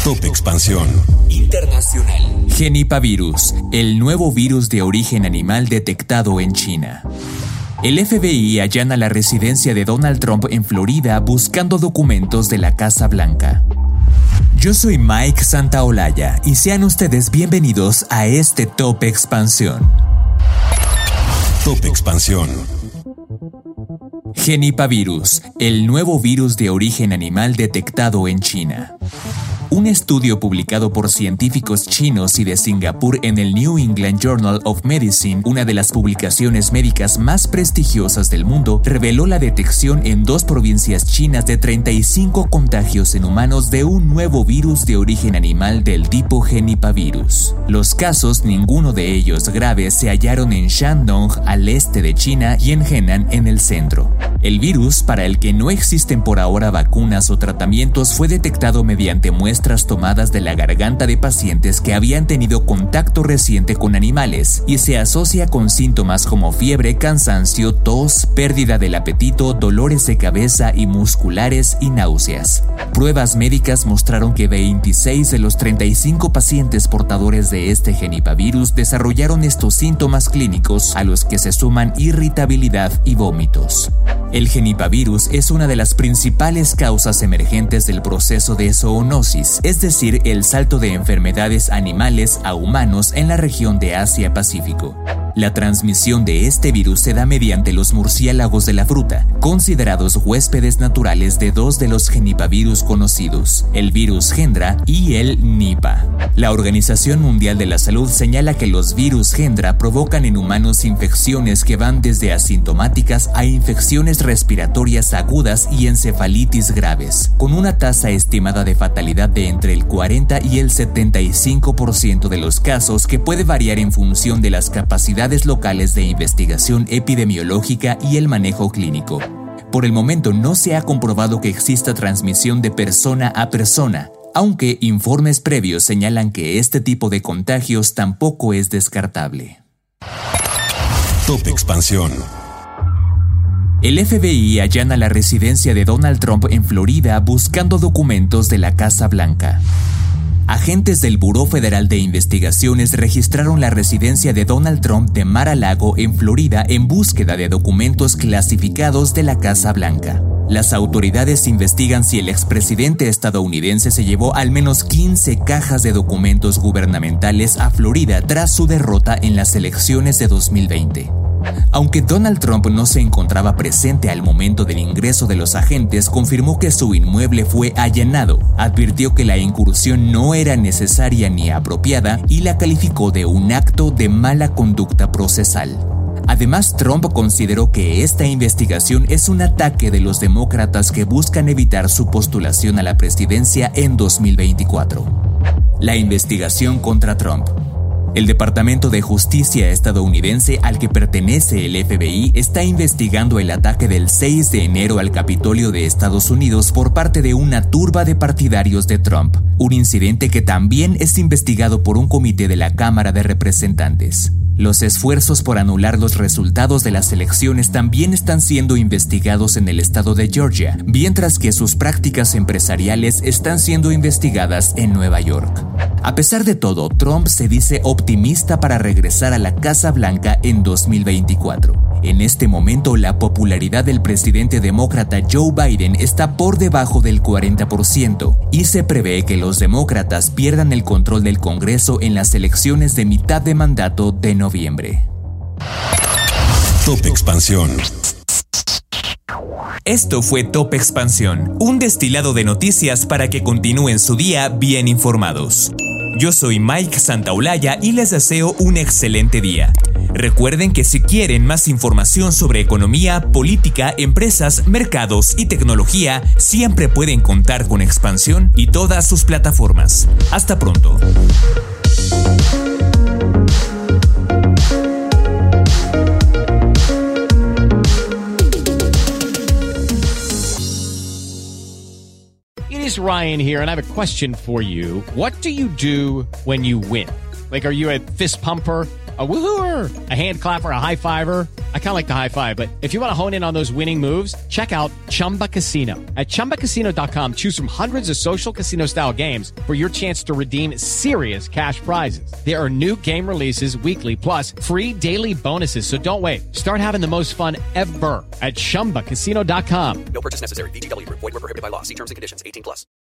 Top Expansión Internacional. Genipavirus, el nuevo virus de origen animal detectado en China. El FBI allana la residencia de Donald Trump en Florida buscando documentos de la Casa Blanca. Yo soy Mike Santaolalla y sean ustedes bienvenidos a este Top Expansión. Top Expansión. Genipavirus, el nuevo virus de origen animal detectado en China. Un estudio publicado por científicos chinos y de Singapur en el New England Journal of Medicine, una de las publicaciones médicas más prestigiosas del mundo, reveló la detección en 2 provincias chinas de 35 contagios en humanos de un nuevo virus de origen animal del tipo genipavirus. Los casos, ninguno de ellos graves, se hallaron en Shandong, al este de China, y en Henan, en el centro. El virus, para el que no existen por ahora vacunas o tratamientos, fue detectado mediante muestras tomadas de la garganta de pacientes que habían tenido contacto reciente con animales y se asocia con síntomas como fiebre, cansancio, tos, pérdida del apetito, dolores de cabeza y musculares y náuseas. Pruebas médicas mostraron que 26 de los 35 pacientes portadores de este genipavirus desarrollaron estos síntomas clínicos, a los que se suman irritabilidad y vómitos. El genipavirus es una de las principales causas emergentes del proceso de zoonosis, es decir, el salto de enfermedades animales a humanos en la región de Asia-Pacífico. La transmisión de este virus se da mediante los murciélagos de la fruta, considerados huéspedes naturales de 2 de los genipavirus conocidos, el virus Hendra y el Nipah. La Organización Mundial de la Salud señala que los virus Hendra provocan en humanos infecciones que van desde asintomáticas a infecciones respiratorias agudas y encefalitis graves, con una tasa estimada de fatalidad de entre el 40 y el 75% de los casos, que puede variar en función de las capacidades locales de investigación epidemiológica y el manejo clínico. Por el momento no se ha comprobado que exista transmisión de persona a persona, aunque informes previos señalan que este tipo de contagios tampoco es descartable. Top Expansión. El FBI allana la residencia de Donald Trump en Florida buscando documentos de la Casa Blanca. Agentes del Buró Federal de Investigaciones registraron la residencia de Donald Trump de Mar-a-Lago, en Florida, en búsqueda de documentos clasificados de la Casa Blanca. Las autoridades investigan si el expresidente estadounidense se llevó al menos 15 cajas de documentos gubernamentales a Florida tras su derrota en las elecciones de 2020. Aunque Donald Trump no se encontraba presente al momento del ingreso de los agentes, confirmó que su inmueble fue allanado, advirtió que la incursión no era necesaria ni apropiada y la calificó de un acto de mala conducta procesal. Además, Trump consideró que esta investigación es un ataque de los demócratas que buscan evitar su postulación a la presidencia en 2024. La investigación contra Trump. El Departamento de Justicia estadounidense, al que pertenece el FBI, está investigando el ataque del 6 de enero al Capitolio de Estados Unidos por parte de una turba de partidarios de Trump, un incidente que también es investigado por un comité de la Cámara de Representantes. Los esfuerzos por anular los resultados de las elecciones también están siendo investigados en el estado de Georgia, mientras que sus prácticas empresariales están siendo investigadas en Nueva York. A pesar de todo, Trump se dice optimista para regresar a la Casa Blanca en 2024. En este momento, la popularidad del presidente demócrata Joe Biden está por debajo del 40% y se prevé que los demócratas pierdan el control del Congreso en las elecciones de mitad de mandato de noviembre. Top Expansión. Esto fue Top Expansión, un destilado de noticias para que continúen su día bien informados. Yo soy Mike Santaolalla y les deseo un excelente día. Recuerden que si quieren más información sobre economía, política, empresas, mercados y tecnología, siempre pueden contar con Expansión y todas sus plataformas. Hasta pronto. It is Ryan here, and I have a question for you. What do you do when you win? Like, are you a fist pumper? A woohooer, a hand clapper, a high fiver. I kind of like the high five, but if you want to hone in on those winning moves, check out Chumba Casino. At ChumbaCasino.com, choose from hundreds of social casino style games for your chance to redeem serious cash prizes. There are new game releases weekly, plus free daily bonuses. So don't wait. Start having the most fun ever at ChumbaCasino.com. No purchase necessary. VGW Group. Void where prohibited by law. See terms and conditions. 18+.